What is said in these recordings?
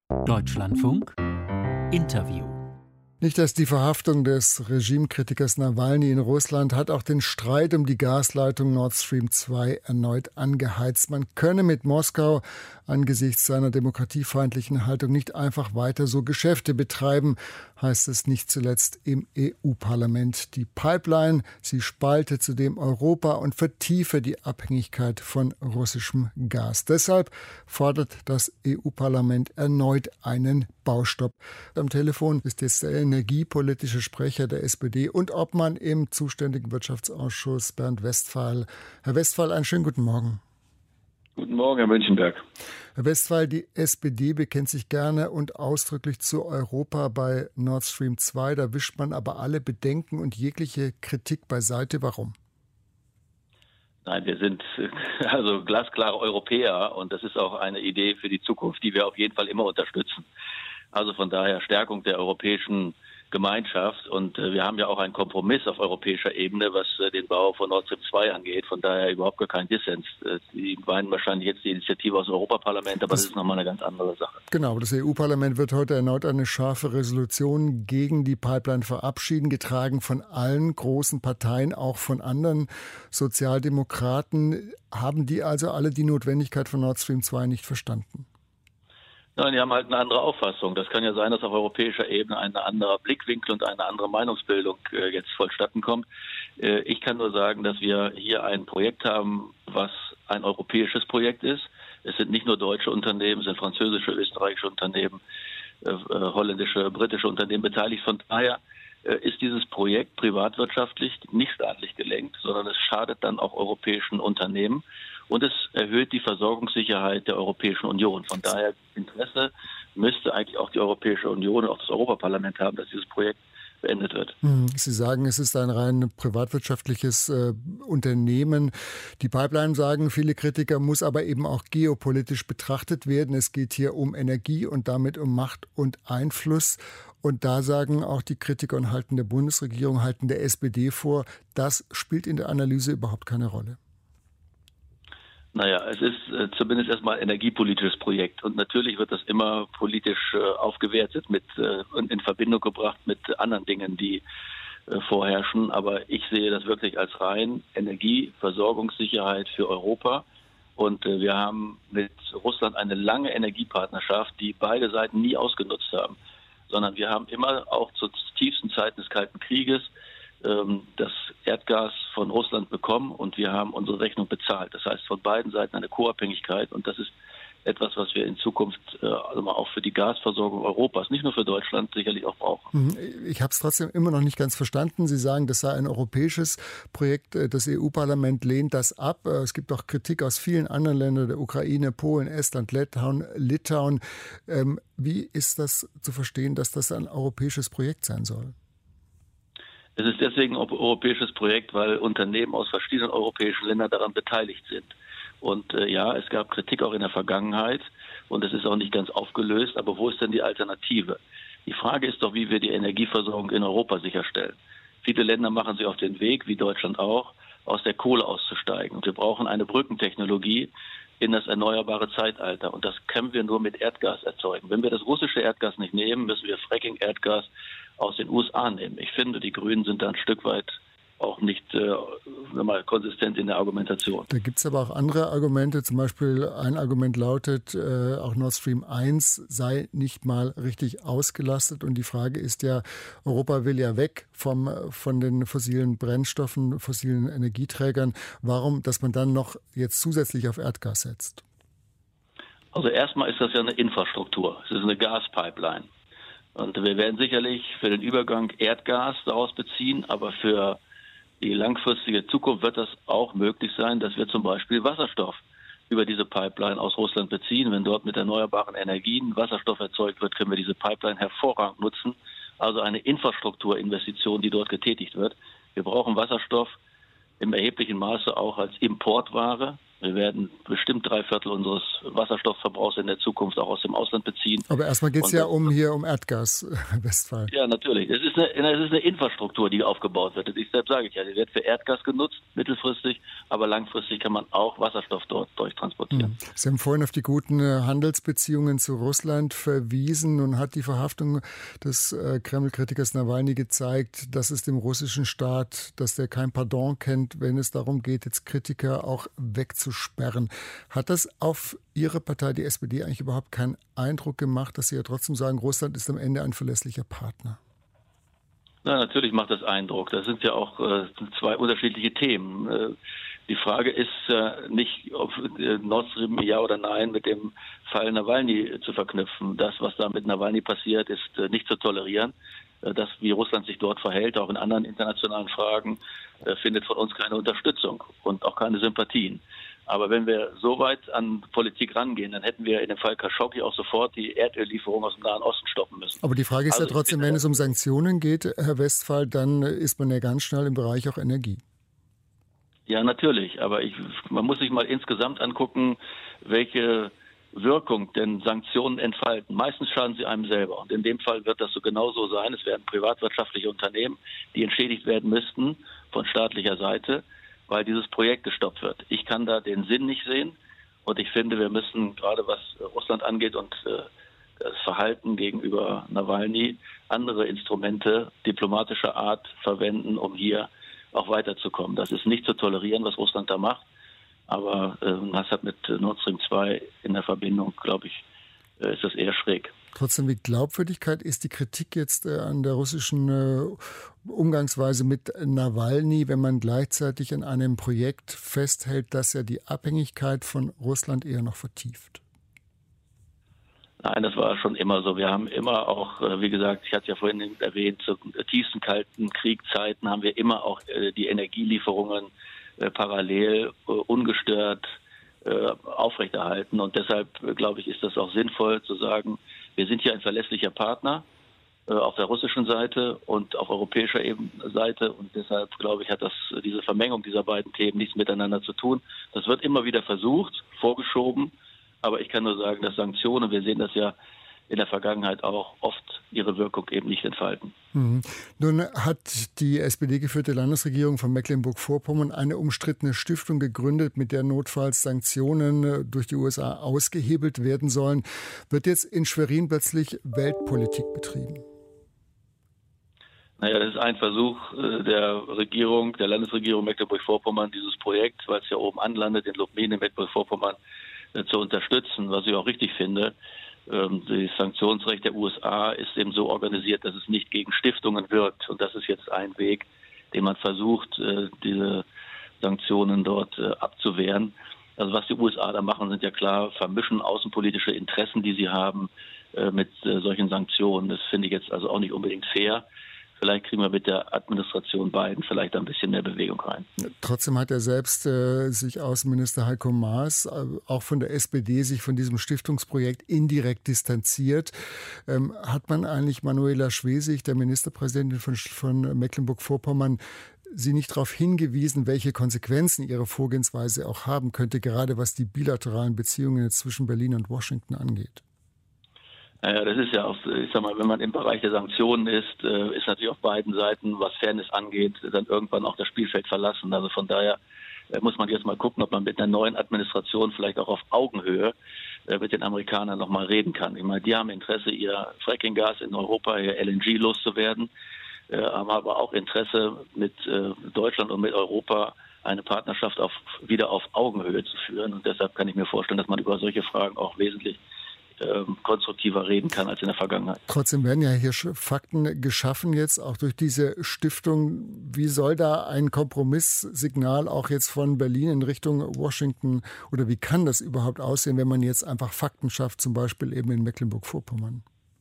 Deutschlandfunk Interview. Nicht erst die Verhaftung des Regimekritikers Nawalny in Russland hat auch den Streit um die Gasleitung Nord Stream 2 erneut angeheizt. Man könne mit Moskau angesichts seiner demokratiefeindlichen Haltung nicht einfach weiter so Geschäfte betreiben, heißt es nicht zuletzt im EU-Parlament. Die Pipeline, sie spalte zudem Europa und vertiefe die Abhängigkeit von russischem Gas. Deshalb fordert das EU-Parlament erneut einen Baustopp. Am Telefon ist jetzt der energiepolitische Sprecher der SPD und Obmann im zuständigen Wirtschaftsausschuss, Bernd Westphal. Herr Westphal, einen schönen guten Morgen. Guten Morgen, Herr Münchenberg. Herr Westphal, die SPD bekennt sich gerne und ausdrücklich zu Europa bei Nord Stream 2. Da wischt man aber alle Bedenken und jegliche Kritik beiseite. Warum? Nein, wir sind also glasklare Europäer und das ist auch eine Idee für die Zukunft, die wir auf jeden Fall immer unterstützen. Also von daher Stärkung der europäischen Gemeinschaft und wir haben ja auch einen Kompromiss auf europäischer Ebene, was den Bau von Nord Stream 2 angeht. Von daher überhaupt gar kein Dissens. Sie meinen wahrscheinlich jetzt die Initiative aus dem Europaparlament, aber das ist nochmal eine ganz andere Sache. Genau, das EU-Parlament wird heute erneut eine scharfe Resolution gegen die Pipeline verabschieden, getragen von allen großen Parteien, auch von anderen Sozialdemokraten. Haben die also alle die Notwendigkeit von Nord Stream 2 nicht verstanden? Nein, die haben halt eine andere Auffassung. Das kann ja sein, dass auf europäischer Ebene ein anderer Blickwinkel und eine andere Meinungsbildung jetzt vollstatten kommt. Ich kann nur sagen, dass wir hier ein Projekt haben, was ein europäisches Projekt ist. Es sind nicht nur deutsche Unternehmen, es sind französische, österreichische Unternehmen, holländische, britische Unternehmen beteiligt. Von daher ist dieses Projekt privatwirtschaftlich, nicht staatlich gelenkt, sondern es schadet dann auch europäischen Unternehmen. Und es erhöht die Versorgungssicherheit der Europäischen Union. Von daher Interesse müsste eigentlich auch die Europäische Union und auch das Europaparlament haben, dass dieses Projekt beendet wird. Sie sagen, es ist ein rein privatwirtschaftliches Unternehmen. Die Pipeline, sagen viele Kritiker, muss aber eben auch geopolitisch betrachtet werden. Es geht hier um Energie und damit um Macht und Einfluss. Und da sagen auch die Kritiker und halten der Bundesregierung, halten der SPD vor, das spielt in der Analyse überhaupt keine Rolle. Naja, es ist zumindest erstmal ein energiepolitisches Projekt und natürlich wird das immer politisch aufgewertet und in Verbindung gebracht mit anderen Dingen, die vorherrschen. Aber ich sehe das wirklich als rein Energieversorgungssicherheit für Europa. Und wir haben mit Russland eine lange Energiepartnerschaft, die beide Seiten nie ausgenutzt haben, sondern wir haben immer auch zu tiefsten Zeiten des Kalten Krieges das Erdgas von Russland bekommen und wir haben unsere Rechnung bezahlt. Das heißt, von beiden Seiten eine Co-Abhängigkeit und das ist etwas, was wir in Zukunft auch für die Gasversorgung Europas, nicht nur für Deutschland, sicherlich auch brauchen. Ich habe es trotzdem immer noch nicht ganz verstanden. Sie sagen, das sei ein europäisches Projekt. Das EU-Parlament lehnt das ab. Es gibt auch Kritik aus vielen anderen Ländern, der Ukraine, Polen, Estland, Litauen. Wie ist das zu verstehen, dass das ein europäisches Projekt sein soll? Es ist deswegen ein europäisches Projekt, weil Unternehmen aus verschiedenen europäischen Ländern daran beteiligt sind. Und ja, es gab Kritik auch in der Vergangenheit und es ist auch nicht ganz aufgelöst. Aber wo ist denn die Alternative? Die Frage ist doch, wie wir die Energieversorgung in Europa sicherstellen. Viele Länder machen sich auf den Weg, wie Deutschland auch, aus der Kohle auszusteigen. Und wir brauchen eine Brückentechnologie in das erneuerbare Zeitalter. Und das können wir nur mit Erdgas erzeugen. Wenn wir das russische Erdgas nicht nehmen, müssen wir Fracking-Erdgas aus den USA nehmen. Ich finde, die Grünen sind da ein Stück weit auch nicht konsistent in der Argumentation. Da gibt es aber auch andere Argumente. Zum Beispiel ein Argument lautet, auch Nord Stream 1 sei nicht mal richtig ausgelastet. Und die Frage ist ja, Europa will ja weg von den fossilen Brennstoffen, fossilen Energieträgern. Warum, dass man dann noch jetzt zusätzlich auf Erdgas setzt? Also erstmal ist das ja eine Infrastruktur. Es ist eine Gaspipeline. Und wir werden sicherlich für den Übergang Erdgas daraus beziehen, aber für die langfristige Zukunft wird das auch möglich sein, dass wir zum Beispiel Wasserstoff über diese Pipeline aus Russland beziehen. Wenn dort mit erneuerbaren Energien Wasserstoff erzeugt wird, können wir diese Pipeline hervorragend nutzen. Also eine Infrastrukturinvestition, die dort getätigt wird. Wir brauchen Wasserstoff im erheblichen Maße auch als Importware. Wir werden bestimmt 3/4 unseres Wasserstoffverbrauchs in der Zukunft auch aus dem Ausland beziehen. Aber erstmal geht es ja um Erdgas, Herr Westphal. Ja, natürlich. Es ist eine Infrastruktur, die aufgebaut wird. Deshalb sage ich ja, die wird für Erdgas genutzt, mittelfristig, aber langfristig kann man auch Wasserstoff dort durchtransportieren. Sie haben vorhin auf die guten Handelsbeziehungen zu Russland verwiesen. Nun hat die Verhaftung des Kreml-Kritikers Nawalny gezeigt, dass es dem russischen Staat, dass der kein Pardon kennt, wenn es darum geht, jetzt Kritiker auch wegzusperren. Hat das auf Ihre Partei, die SPD, eigentlich überhaupt keinen Eindruck gemacht, dass Sie ja trotzdem sagen, Russland ist am Ende ein verlässlicher Partner? Na, natürlich macht das Eindruck. Das sind ja auch zwei unterschiedliche Themen. Die Frage ist nicht, ob Nord Stream ja oder nein mit dem Fall Nawalny zu verknüpfen. Das, was da mit Nawalny passiert, ist nicht zu tolerieren. Das, wie Russland sich dort verhält, auch in anderen internationalen Fragen, findet von uns keine Unterstützung und auch keine Sympathien. Aber wenn wir so weit an Politik rangehen, dann hätten wir in dem Fall Khashoggi auch sofort die Erdöllieferung aus dem Nahen Osten stoppen müssen. Aber die Frage ist ja trotzdem, wenn es um Sanktionen geht, Herr Westphal, dann ist man ja ganz schnell im Bereich auch Energie. Ja, natürlich. Aber man muss sich mal insgesamt angucken, welche Wirkung denn Sanktionen entfalten. Meistens schaden sie einem selber. Und in dem Fall wird das so genauso sein. Es werden privatwirtschaftliche Unternehmen, die entschädigt werden müssten von staatlicher Seite, weil dieses Projekt gestoppt wird. Ich kann da den Sinn nicht sehen. Und ich finde, wir müssen, gerade was Russland angeht und das Verhalten gegenüber Nawalny, andere Instrumente diplomatischer Art verwenden, um hier auch weiterzukommen. Das ist nicht zu tolerieren, was Russland da macht. Aber das hat mit Nord Stream 2 in der Verbindung, glaube ich, ist das eher schräg. Trotzdem, wie Glaubwürdigkeit ist die Kritik jetzt an der russischen Umgangsweise mit Nawalny, wenn man gleichzeitig an einem Projekt festhält, das ja die Abhängigkeit von Russland eher noch vertieft? Nein, das war schon immer so. Wir haben immer auch, wie gesagt, ich hatte es ja vorhin erwähnt, zu tiefsten Kalten Kriegszeiten haben wir immer auch die Energielieferungen parallel ungestört aufrechterhalten. Und deshalb, glaube ich, ist das auch sinnvoll zu sagen, wir sind hier ein verlässlicher Partner auf der russischen Seite und auf europäischer Seite. Und deshalb, glaube ich, hat diese Vermengung dieser beiden Themen nichts miteinander zu tun. Das wird immer wieder versucht, vorgeschoben. Aber ich kann nur sagen, dass Sanktionen, wir sehen das ja in der Vergangenheit auch oft ihre Wirkung eben nicht entfalten. Nun hat die SPD-geführte Landesregierung von Mecklenburg-Vorpommern eine umstrittene Stiftung gegründet, mit der notfalls Sanktionen durch die USA ausgehebelt werden sollen. Wird jetzt in Schwerin plötzlich Weltpolitik betrieben? Naja, das ist ein Versuch der Landesregierung Mecklenburg-Vorpommern, dieses Projekt, weil es ja oben anlandet, in Lubmin in Mecklenburg-Vorpommern, zu unterstützen, was ich auch richtig finde. Das Sanktionsrecht der USA ist eben so organisiert, dass es nicht gegen Stiftungen wirkt. Und das ist jetzt ein Weg, den man versucht, diese Sanktionen dort abzuwehren. Also was die USA da machen, sind ja klar, vermischen außenpolitische Interessen, die sie haben, mit solchen Sanktionen. Das finde ich jetzt also auch nicht unbedingt fair. Vielleicht kriegen wir mit der Administration Biden vielleicht ein bisschen mehr Bewegung rein. Trotzdem hat er selbst sich Außenminister Heiko Maas auch von der SPD sich von diesem Stiftungsprojekt indirekt distanziert. Hat man eigentlich Manuela Schwesig, der Ministerpräsidentin von Mecklenburg-Vorpommern, Sie nicht darauf hingewiesen, welche Konsequenzen ihre Vorgehensweise auch haben könnte, gerade was die bilateralen Beziehungen zwischen Berlin und Washington angeht? Naja, das ist ja auch, ich sag mal, wenn man im Bereich der Sanktionen ist natürlich auf beiden Seiten, was Fairness angeht, dann irgendwann auch das Spielfeld verlassen. Also von daher muss man jetzt mal gucken, ob man mit einer neuen Administration vielleicht auch auf Augenhöhe mit den Amerikanern nochmal reden kann. Ich meine, die haben Interesse, ihr Frackinggas in Europa, ihr LNG loszuwerden, haben aber auch Interesse, mit Deutschland und mit Europa eine Partnerschaft wieder auf Augenhöhe zu führen. Und deshalb kann ich mir vorstellen, dass man über solche Fragen auch wesentlich konstruktiver reden kann als in der Vergangenheit. Trotzdem werden ja hier Fakten geschaffen jetzt, auch durch diese Stiftung. Wie soll da ein Kompromisssignal auch jetzt von Berlin in Richtung Washington oder wie kann das überhaupt aussehen, wenn man jetzt einfach Fakten schafft, zum Beispiel eben in Mecklenburg-Vorpommern?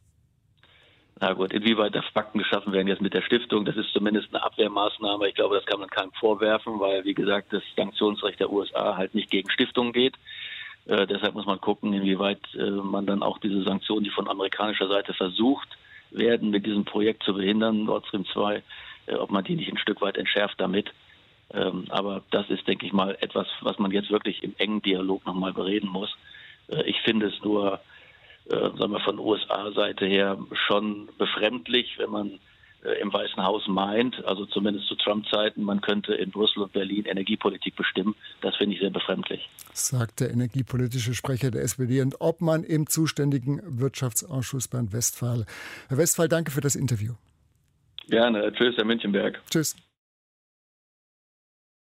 Na gut, inwieweit da Fakten geschaffen werden jetzt mit der Stiftung, das ist zumindest eine Abwehrmaßnahme. Ich glaube, das kann man keinem vorwerfen, weil, wie gesagt, das Sanktionsrecht der USA halt nicht gegen Stiftungen geht. Deshalb muss man gucken, inwieweit man dann auch diese Sanktionen, die von amerikanischer Seite versucht werden, mit diesem Projekt zu behindern, Nord Stream 2, ob man die nicht ein Stück weit entschärft damit. Aber das ist, denke ich mal, etwas, was man jetzt wirklich im engen Dialog nochmal bereden muss. Ich finde es nur, sagen wir von USA-Seite her, schon befremdlich, wenn man im Weißen Haus meint, also zumindest zu Trump-Zeiten, man könnte in Brüssel und Berlin Energiepolitik bestimmen. Das finde ich sehr befremdlich. Sagt der energiepolitische Sprecher der SPD und Obmann im zuständigen Wirtschaftsausschuss Bernd Westphal. Herr Westphal, danke für das Interview. Gerne. Tschüss, Herr Münchenberg. Tschüss.